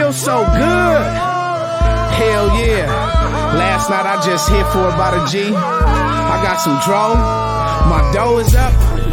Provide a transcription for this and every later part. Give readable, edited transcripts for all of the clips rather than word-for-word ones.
feels so good. Hell yeah. Last night I just hit for about a G. I got some dro. My dough is up.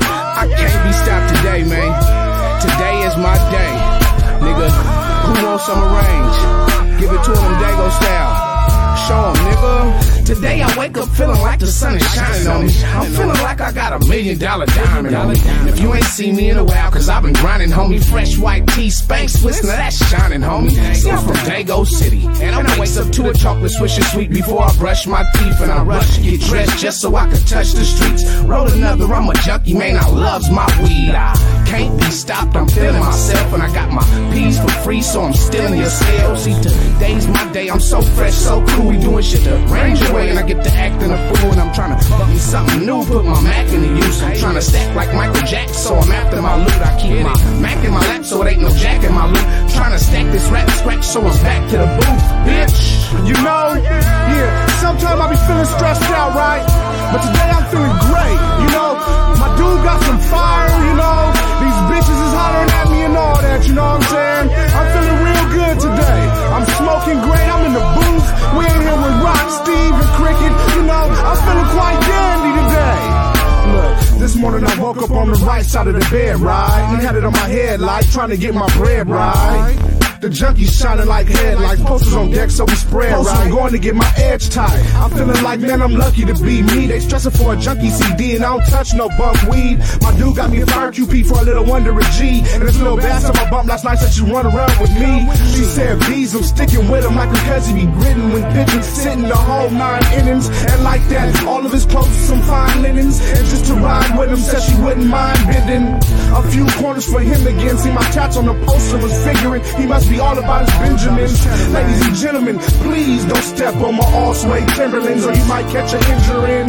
I can't be stopped today, man. Today is my day. Nigga, who wants some range? Give it to them Dago style. Show 'em, nigga. Today I wake up feeling like the sun is shining on me. I'm feeling like I got $1 million diamond on me. If you ain't seen me in a while, cause I've been grinding, homie. Fresh white tee, Spanx twisting, now that's shining, homie. See, I'm from Dago City, and I wake up to a chocolate swisher sweet before I brush my teeth, and I rush to get dressed just so I can touch the streets. Roll another, I'm a junkie, man, I loves my weed. I can't be stopped, I'm feeling myself, and I got my P's for free, so I'm stealing your sales. See, today's my day, I'm so fresh, so cool. We doing shit the range away, and I get to acting a fool, and I'm trying to fuck me something new, put my Mac in the use. I'm trying to stack like Michael Jackson, so I'm after my loot. I keep my Mac in my lap, so it ain't no jack in my loot. Trying to stack this rap scratch, so I'm back to the booth, bitch. You know, yeah, sometimes I be feeling stressed out, right? But today I'm feeling great, you know. My dude got some fire, you know. These bitches is hollering at me and all that, you know what I'm saying? I'm feeling real good today. I'm smoking great, I'm in the booth. We in here with Rock, Steve, and Cricket, you know. I'm feeling quite dandy today. Look, this morning I woke up on the right side of the bed, right? And had it on my head like trying to get my bread right. The junkies shining like headlights, posters on deck so we spread right. I'm going to get my edge tight. I'm feeling like, man, I'm lucky to be me. They stressing for a junkie CD and I don't touch no bump weed. My dude got me a fire QP for a little under a G. And this little bass on my bump last night said she run around with me. She said, B's, I'm sticking with him like a cousin be gritting when bitches sitting the whole 9 innings. And like that, all of his clothes some fine linens. And just to ride with him, said she wouldn't mind bending a few corners for him again. See, my tats on the poster was figuring he must be all about his Benjamins. Ladies and gentlemen, please don't step on my all-suede Timberlands or you might catch an injury.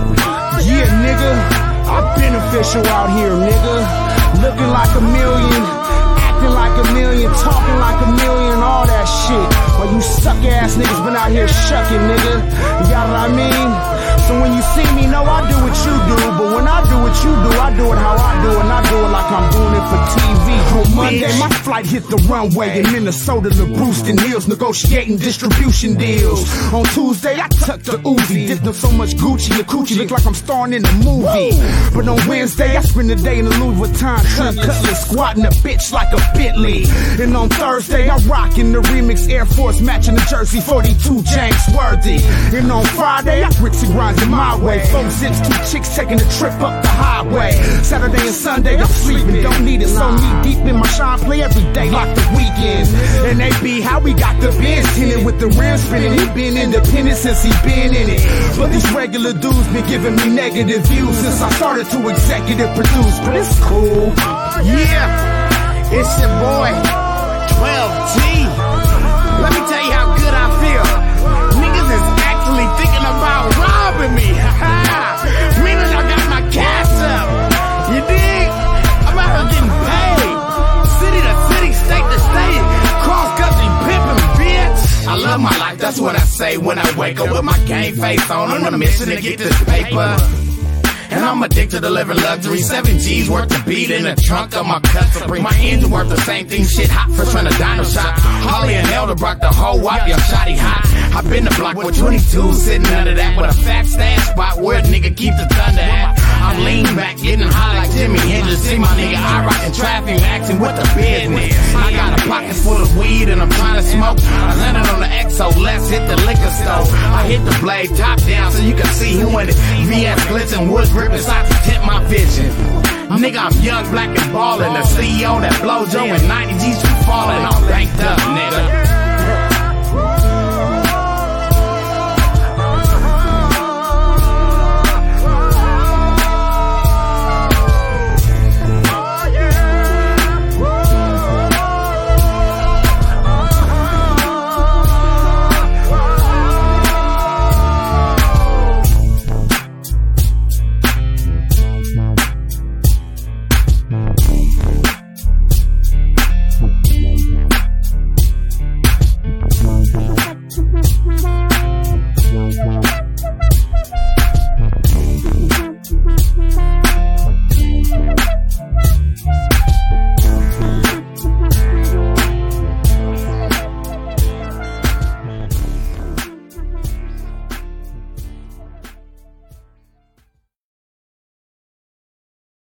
Yeah, nigga, I'm beneficial out here, nigga. Looking like $1 million, acting like $1 million, talking like $1 million, all that shit. While you suck-ass niggas been out here shucking, nigga. You got what I mean? So when you see me, know I do what you do. But when I do what you do, I do it how I do it. And I do it like I'm doing it for TV. On Monday, my flight hit the runway in Minnesota to Brewston Hills, negotiating distribution deals. On Tuesday, I tucked the Uzi, dipped in so much Gucci, the coochie look like I'm starring in a movie. But on Wednesday, I spend the day in the Louis Vuitton truck, cutlass, squatting a bitch like a Bentley. And on Thursday, I rockin' the remix Air Force, matching the jersey 42 James Worthy. And on Friday, I grits and grinds in my way. 4 zips, 2 chicks taking a trip up the highway. Saturday and Sunday, I'm sleeping, don't need it. So knee deep in my shine, play every day like the weekend. And they be how we got the Benz tinted with the rims spinning. He been independent since he been in it. But these regular dudes been giving me negative views since I started to executive produce. But it's cool. Yeah, it's your boy, 12T. Let me tell you how good I feel. Niggas is actually thinking about robbing me. Meaning I got my cash up. You dig? I'm out here getting paid. City to city, state to state, cross country pimping, bitch. I love my life, that's what I say when I wake up with my game face on a mission to get this paper. And I'm addicted to living luxury. 7 G's worth of beat in the trunk of my cut Supreme. My engine worth the same thing, shit hot for trying to dino shot. Holly and Elderbrock, the whole wipe, your shotty hot. I been the block with 22, sitting under that with a fat stash spot where a nigga keep the thunder at. I'm lean back, getting high like Jimi Hendrix. See my nigga, I rockin' traffic, acting with the business. I got a pocket full of weed and I'm trying to smoke. I landed on the XO, let's hit the liquor store. I hit the blade top down so you can see who in it. VS glitching, wood grip inside to tint my vision. Nigga, I'm young, black and ballin'. The CEO that blow Joe and 90 G's from fallin'. I'm banked up.